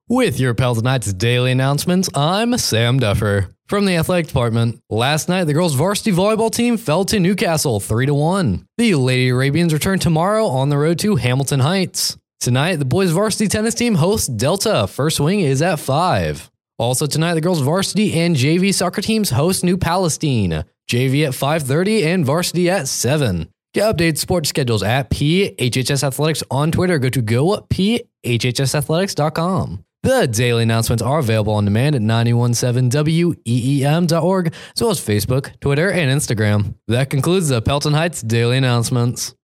With your Peloton Knights daily announcements, I'm Sam Duffer. From the athletic department, last night the girls' varsity volleyball team fell to Newcastle 3-1. The Lady Arabians return tomorrow on the road to Hamilton Heights. Tonight, the boys' varsity tennis team hosts Delta. First swing is at 5. Also tonight, the girls' varsity and JV soccer teams host New Palestine. JV at 5:30 and varsity at 7. Get updated sports schedules at PHHS Athletics on Twitter. Go to gophhsathletics.com. The daily announcements are available on demand at 917weem.org, as well as Facebook, Twitter, and Instagram. That concludes the Peloton Heights daily announcements.